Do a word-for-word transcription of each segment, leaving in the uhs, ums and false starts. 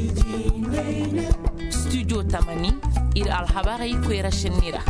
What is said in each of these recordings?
studio tamani ir alhabari kwera shinira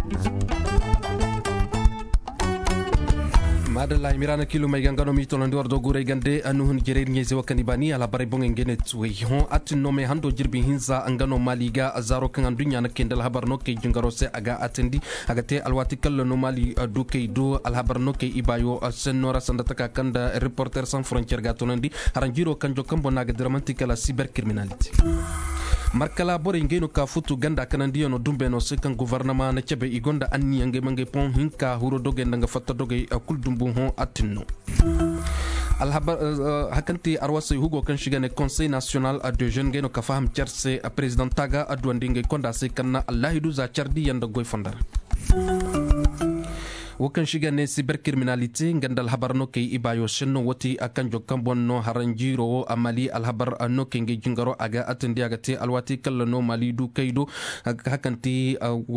madalla mirana kilo mai gangano mi tolan dor do gure gande anu hun jere nyeze wakani bani ala bare bongen gene tuwe hon atno me hando jirbi hinza angano maliga azaro kan dunya na kendal habar no ke jungaro se aga atendi aga te alwati kallo no mali du ke do al habar no ke ibayo senora sandata ka kanda reporter sans frontières ga tonandi haranjiro kanjo kambo naga dramatique la cybercriminalité markala bore ngeno ka futu ganda kanandiyo no dumbe no sekan gouvernement na cebe igonda anni ange mange pon hinka huro doge ndanga fatta doge akul dumbu hon atinno alhabar hakanti arwase hugo kan shigane conseil national de jeunes ngeno ka faham cerse president taga adwandinge konda se kanna allahidu za chardi yanda goy fondar wakan shiga ne cybercriminalité ngandal habar no kay ibayo shenno wati akan jokkan bonno haranjiro amali alhabar no kenge jingaro aga atandi aga te alwati kala no mali du kaydo hakanti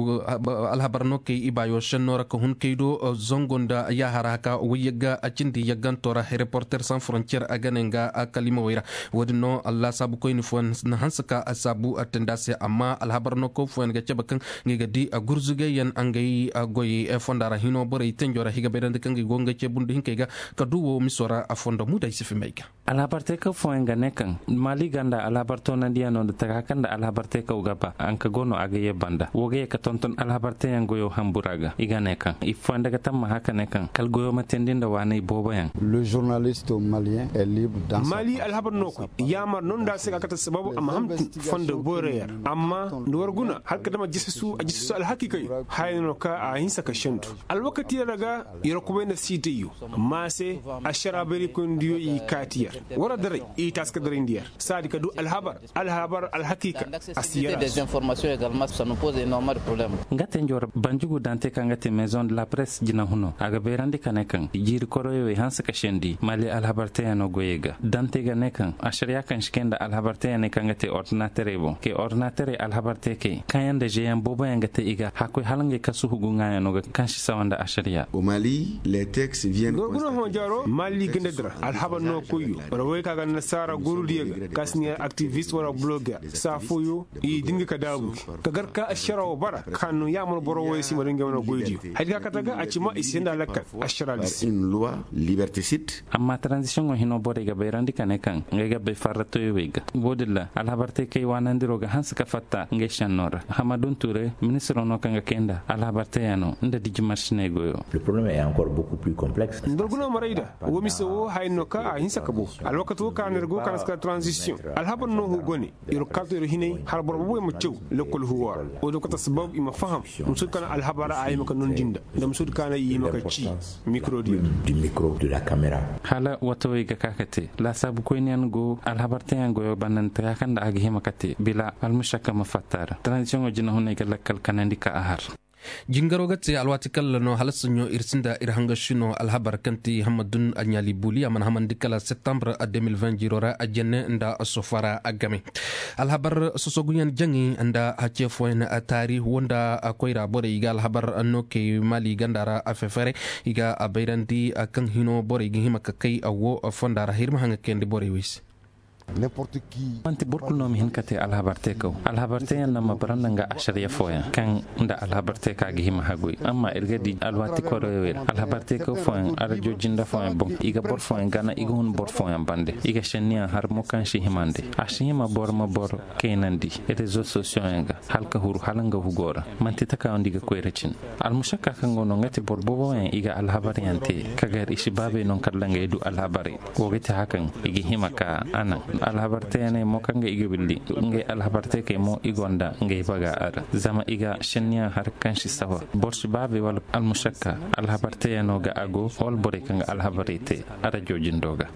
alhabar no kay ibayo shenno rak hun kaydo zongonda ya haraka wiyaga acindi yagantora reporter sans frontières aga nenga kalima wira wadno allah sabu ko ni fon na hansaka asabu atendase amma alhabar no ko fon ga cebakan ngiga di gurzuge yan angay goyi fondara hino bore tenjora higa bedande kangi gonga ce bundu hinkega kaduwo misora afonda muda isifi meiga ala parte ka foenga nekan mali ganda ala barto na dia no de takakanda ala parte ka ugapa anka gono agaye banda woge ka tonton ala parte yango yo hamburaga iga nekan ifonda ka tamma haka nekan kal goyo matendinda wane bobo yan le journaliste malien est libre dans mali alhabar noko yamar non da sega kata sababu amma hamtu fonda boreya amma duwar guna har ka dama jisu a jisu alhakika hayno ka a hinsa ka shantu alwaka tira daga yarakubai na sitiyu mase ashara bari kundiyo i katiya wara dare i taska dare indiya sadi kadu alhabar alhabar alhakika asiyara des informations également ça nous pose énormément de problèmes ngaten jor banjugu dante kangate maison de la presse jina huno aga berandi kanekan jiri koroyo e hansa kashendi mali alhabar tayano goyega dante ga nekan ashariya kan shikenda alhabar tayane kangate ordinateur bon ke ordinateur alhabar teke kayanda jeyan bobo yangate iga hakoy halange kasuhu gunga no ga kanshi sawanda sharia au Mali les textes viennent gorguna ho jaro mali gendedra alhaba no koyo rawoy kaga nasara gorudiga kasniya activist wala blogger sa foyo i dinga ka dabu kagar ka ashara o bara kanu ya mon boro way si maringa no goydi hadi ka taga acima isenda lakka ashara une loi liberticide amma transition o hino bore ga bayrandi kanekan ngega be farato wega bodilla alhabarte kay wanandiro ga hansa ka fatta nge shanora hamadun touré ministre no kanga kenda alhabarte yano nda dijimarshine le problème est encore beaucoup plus complexe. Ndorguna marayda wo miso hayno ka a hinsa kabo alwakatu ka nergo kan ska transition alhaban no hu goni iro kalto iro hinay har borbo mo cew lekol hu war o do kata sabab ima faham musud kan alhabara ay maka non jinda ndam sud kana yi maka ci micro di du micro de la caméra hala wato ga kakate la sabu ko nyan go alhabarte yan go banan ta kan da agi himakate bila almushaka mafatara transition o jina hunay ga lakkal kanandika ahar jingaro gatse alwati kallano halasnyo irsinda irhangashino alhabar kanti hamadun anyali buli aman hamandi kala septembre deux mille vingt jirora ajenne nda sofara agame alhabar sosogunyan jangi anda hache foina atari wonda akoira bore iga alhabar anno ke mali gandara afefere iga abairandi kan hino bore igi himakakai awo fondara hirma hanga kendi bore wis n'importe qui anti burkul no mi hinkate alhabarte ko alhabarte yan nama baranda nga ashariya foya kan nda alhabarte ka gi hima hagoi amma irgadi alwati ko royer alhabarte ko foya ara jojinda foya bon iga bor foya gana iga hun bor foya bande iga shenia har mo kan shi himande ashima bor ma bor kenandi et réseaux sociaux nga halka huru halanga hugora manti taka ondiga ko erecin almushaka kan gono ngati bor bobo en iga alhabare yante kagar ishibabe non kadlanga edu alhabare wogete hakan igi himaka ana alhabarte ne mo kanga iga billi nge alhabarte ke mo igonda nge baga ara zama iga shenya har kanshi sawa borshi babe wal almushakka alhabarte no ga ago wal bore kanga alhabarite ara jojindoga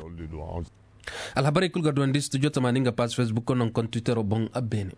alhabari kulga duandi studio tamaninga page facebook non compte twitter bon abene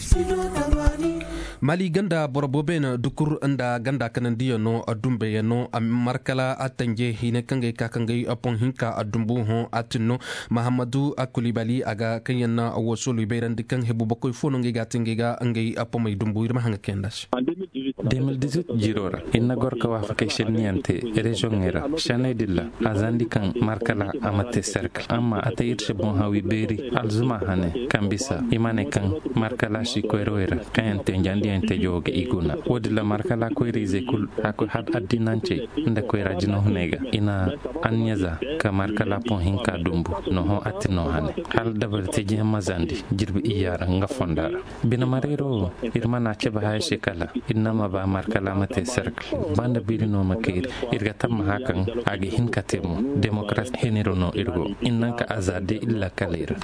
mali ganda borobobena dukur anda ganda kanandiyo no adumbe no markala atanje hine kange kakange apon hinka adumbu ho atino mahamadu akulibali aga kanyana awosolu beirandi kan hebu bokoy fono nge gatinge ga nge apomay dumbu irma hanga kendash deux mille dix-huit jirora inna gorka wa fa kay shenniante region era shanedilla azandi kan markala amate cercle amma atayit bon hawi beri alzuma hane kambisa imane kan markala shi koyroera kayante njandi ente joge iguna wodilla markala koyrize kul hako had addinance nda koyra jino hunega ina anyaza ka markala pon hinka dumbu no ho atino hane hal dabarte je mazandi jirbi iyara nga fondara bina marero irmana cheba hay shekala inama ba markala mate cercle banda bilino makir irga tamma hakan agi hinka temo demokrat henerono irgo innanka azade illa kalera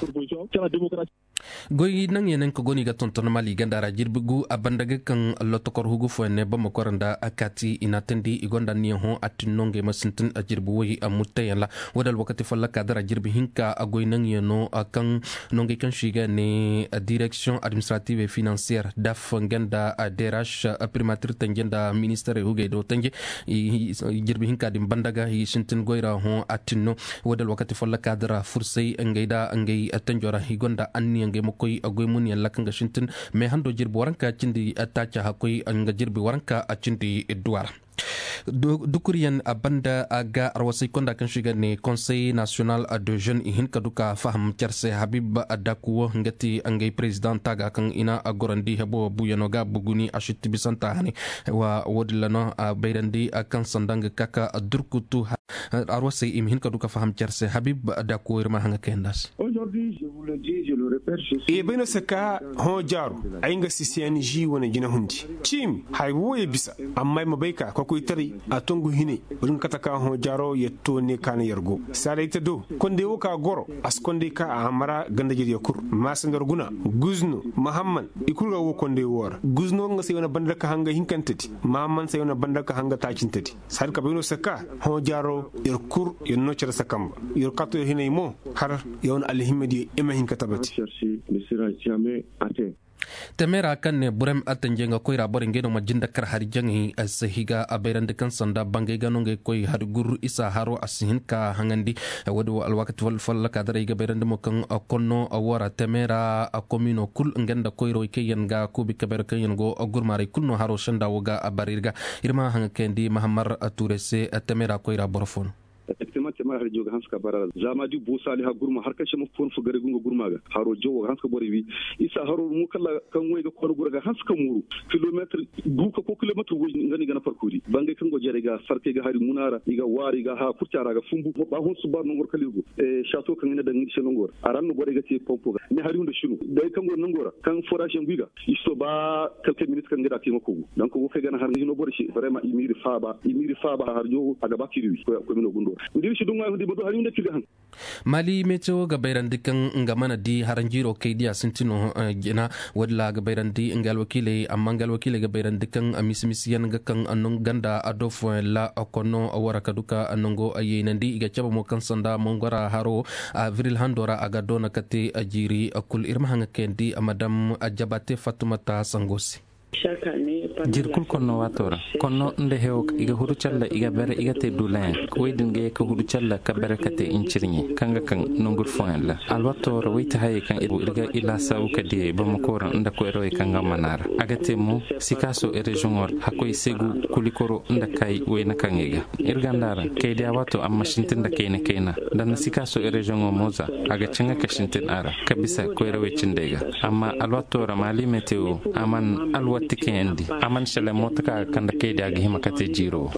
goyi nan yenen ko goni ga tonton mali gandara jirbugu abandaga kan lotokor hugu fone bama koranda akati inatendi igonda ni ho atinonge masintin ajirbu wi amutta yalla wadal wakati falla kadara jirbi hinka agoy nan yeno akan nonge kan shiga ne direction administrative et financière daf ngenda derash primature tangenda ministère huge do tanje jirbi hinka dim bandaga hi sintin goyra ho atinno wadal wakati falla kadara fursay ngayda ngay atanjora higonda anni nge mokoy agoy mun yalla kanga shintin me hando jirbi waranka cindi atacha hakoy nga jirbi waranka cindi duwar dukuriyan abanda aga arwasi konda kan shiga ne conseil national de jeunes ihin kaduka faham cerse habib adakuwo ngati angay president taga kan ina agorandi hebo buyanoga buguni ashiti bisanta hani wa wodlano bayrandi akan sandang kaka durkutu arwasi ihin kaduka faham cerse habib adakuwo irma hanga kendas aujourd'hui je vous le dis je le répète e beno saka ho jaru ainga sisiani ji wona jina hundi chim hay woye bisa amma mabayka ko koy tari a tongu hine rin kataka ho jaro yetto ne kan yargo sare ita do konde woka goro as konde ka a mara ganda jiri yakur masandor guna guzno muhammad ikurga wo konde wora guzno nga sey wona banda ka hanga hinkantati mamman sey wona banda ka hanga tacintati sar ka beno saka ho jaro yarkur yenno cer sakamba yor kato hine mo har yon alhimedi ema hinkatabati temera kan ne burem atanjenga koyra borengeno majinda kar har jangi asahiga aberande kan sanda bange ganonge koy har gur isa haro asihin ka hangandi wadu alwaqt wal fal kadare ga berande mo kan konno awara temera a komino kul ngenda koyro ke yanga kubi kaber kan yango gur mare kulno haro shanda woga abarirga irma hanga kendi mahamar aturese temera koyra borfon effectivement tema har joga hanska barara zama di bo sali ha gurma har kace mu fon fu gare gunga gurma ga haro joga hanska bori wi isa haro mu kala kan wai ga kono gurga hanska muru kilometer duka ko kilometer wo ngani gana parkuri bangai kan go jere ga farke ga hari munara iga wari ga ha kurtara ga fumbu ba hon su bar ngor kaligo e chateau kan ina da ngi seno ngor aran no bore ga te pompo ga ni hari unda shinu dai kan go ngora kan forage biga isto ba quelques minutes kan ngada ke mako dan ko fe gana har ngi no bore shi vraiment imiri faba imiri faba har jogo aga bakiri ko ko mino gundo ndir shi dunga ndi bodo halinda tiga han mali meto ga bayrandikan ngamana di haranjiro kaydiya sintino gena wadla ga bayrandi ngal wakile amma ngal wakile ga bayrandikan amismisiyan ga kan annon ganda adof la akono waraka duka annongo ayenandi ga chaba mo kan sanda mongora haro a viril handora aga dona kate ajiri akul irma hanga kendi amadam ajabate fatumata sangosi jirkul konno watora konno nde hew iga huru challa iga bere iga te dulen koydin ge ko huru challa ka berekate incirni kanga kan nongul foen la alwator wayta hay kan irga ila saw kadi ba makora nda ko eroy kanga manara agate mo sikaso e regionor hakoy segu kulikoro nda kay wayna kangega irga ndara kaydi awato amma shintin da kayna kayna dan sikaso e regiono moza aga canga ka shintin ara kabisa ko eroy cindega amma alwator mali meteo aman alwa tikendi aman shale motaka kanda kedi agi himakate jiro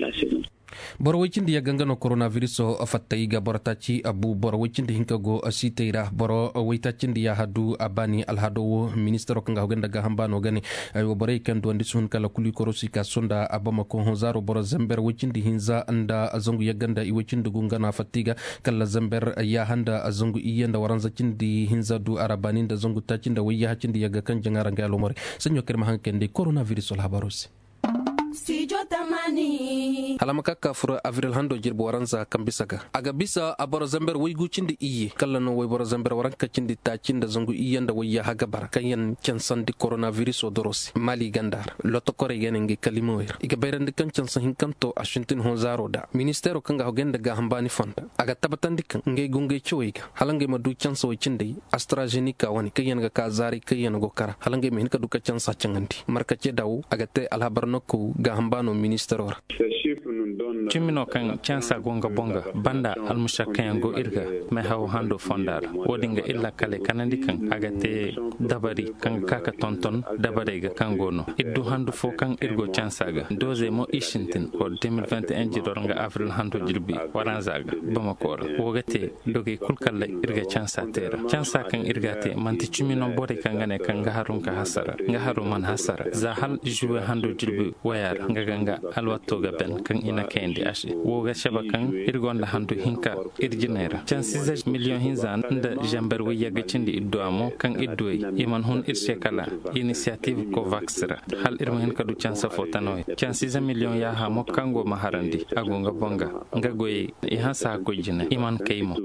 bor wicindi ya gangano coronavirus o fattaiga bortaci abu bor wicindi hinkago asiteira boro waitacindi ya hadu abani alhado ministero kanga hogenda ga hambano gani ayo bore kan do ndisun kala kuli korosi ka sonda abama ko honzaro boro zamber wicindi hinza anda azongu ya ganda i wicindi gungana fattiga kala zamber ya handa azongu iyenda waranza cindi hinza du arabani nda zongu tacinda wiya hacindi ya ga kan jangara ngalo more sanyo kerma hankende coronavirus ol habarosi Studio halamaka kafura avril hando jirbo waranza kambisaga aga bisa abora zamber waygu cindi iye kala no way bora zamber waranka cindi ta cinda zangu iyanda wayya haga bar kayan cansan di coronavirus odorosi mali gandar loto kore genenge kalimoyer iga bayrande kan cansan hinkanto ashintin honzaro da ministero kanga hogenda ga hambani fonda aga tabatan dikan nge gunge choyga halange madu canso cindi astrazeneca wani kayan ga kazari kayan go kara halange min ka duka cansa cangandi marka ce daw aga te alhabarno ko ga hambano ministero cimino kan cansa gonga bonga banda almushakan go irga me haw hando fondar wodinga illa kale kanandi kan agate dabari kan kaka tonton dabare ga kangono iddu hando fo kan irgo cansa ga doze mo ishintin ko deux mille vingt et un jidor nga avril hando jirbi waranzaga bamako wogate doge kulkalla irga cansa tera cansa kan irgate manti cimino bore kan ngane kan ga harun ka hasara nga haru man hasara za hal juwe hando jirbi wayar nga ganga alwato ga ben kan ina kendi ashi woga shabakan irgonda handu hinka irjinera chansiza million hinzan nda jambar wiya gacindi iddoamo kan iddoy iman hun irshekala initiative covaxra hal irmo hen kadu chansa fotanoy chansiza million ya ha mo kango maharandi agonga bonga ngagoy ihasa ko jina iman kaymo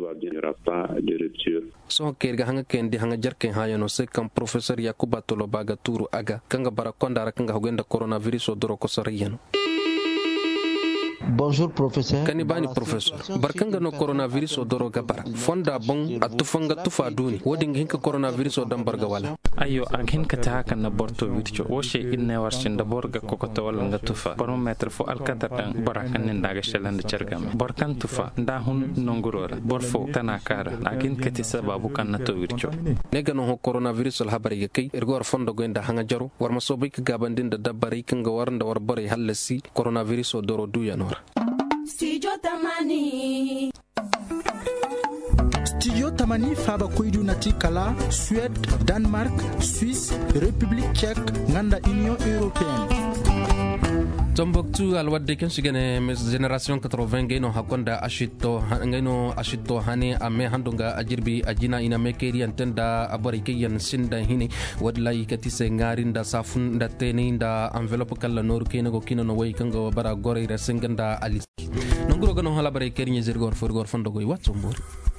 so kerga hanga kendi hanga jarke hayano se kam professeur yakuba tolo baga turu aga kanga barakonda kanga hogenda coronavirus odoro ko sariyano. Bonjour professeur. Kanibani professeur. Barkanga no coronavirus o doro gabara. Fonda bon atufanga tufa duni. Woding hinka coronavirus o dambarga wala. Ayo ag hinka taka na borto vircho. Woshe inne warshin da borga kokoto wala nga tufa. Barometer fo alkatatan barakan nindaga shelanda chargame. Borkan tufa nda hun nongurora. Borfo tanakara. Ag hinka ti sababu kan na to vircho. Nega no coronavirus al habari yakay. Irgor fondo goenda hanga jaru. War masobik gabandin da dabari kanga warnda war bari halasi coronavirus o doro duya nora. Studio Tamani. Studio Tamani faba koidu nati kala Suède, Danemark, Suisse, République tchèque, nganda Union européenne. Tombouctou alwadde ken sigene mes generation quatre-vingts gaino hakonda ashito gaino ashito hane ame handonga ajirbi ajina ina mekeri antenda abari kayan sinda hini wadlai katise ngarinda safun da teni da envelope kala noru kena go kino no way kanga bara gore resenganda ali nongro gano hala bare keri nyezir gor for gor fondo go watso mori